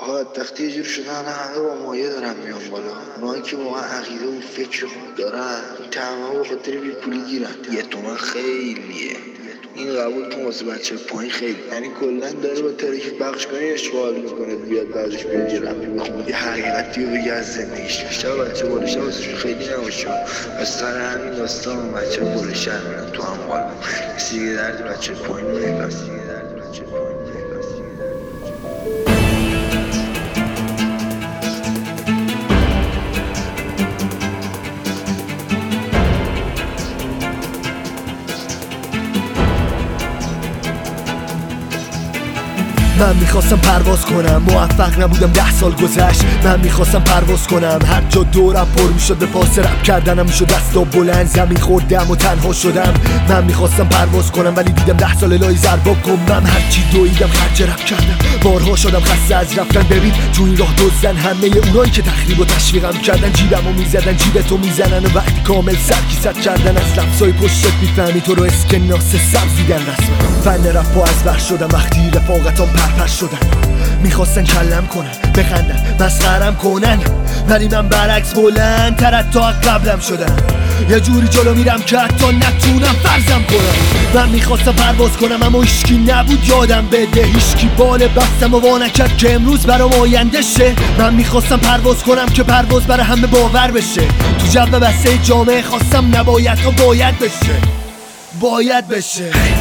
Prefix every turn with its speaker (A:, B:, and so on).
A: آقا وقتی یه جور شدن همه با مایه دارن میان بالا، اونایی که واقعا عقیده و فکر خوب دارن این تمام به خاطر بیپولی گیرن. 1 تومن خیلیه، این قبول کن واسه بچه پایین خیلی، یعنی کلا داره با تاریکی بخش کنی اشغال میکنه، بیاد بعدش بیاد یه رپی بخونه یه حقیقتی رو بگه از زندگیش. بیشتر بچه بالشهر واسه خیلی نباشه، از سر همین داستان بچه بالشهر میرن تو اموال سیگه درد بچه پایین رو نگاه.
B: من میخواستم پرواز کنم، موفق نبودم 10 سال گذشت. من میخواستم پرواز کنم، هر جا دورم پر میشد به پاس رپ کردنم میشد دستا بلند، زمین خوردم و تنها شدم. من میخواستم پرواز کنم ولی دیدم 10 سال لای ضربا کنم، هرچی دویدم خرج رپ کردم، بارها شدم خسته از رفتن. ببین تو این راه دزدن همه اونایی که تخریب و تشویقم کردن، جیبمو میزدن جیبتو میزنن و وقتی کامل سرکیست کردن از لفظای پشتت میفهمی تو رو اسکناس سبز دیدن. رسما فن رپا از بر شدم وقتی رفاقتام پرپر شدن، میخواستن کلم کنن بخندن مسخرم کنن، ولی من برعکس بلند تر تا قبلم شدم. یه جوری جلو میرم که حتی نتونم فرضم کنم. من میخواستم پرواز کنم اما هیچکی نبود یادم بده، هیچکی بال بستم و وا نکرد که امروز برام آینده شه. من میخواستم پرواز کنم که پرواز برای همه باور بشه، تو جو بسته جامعه خواستم نباید تا باید بشه.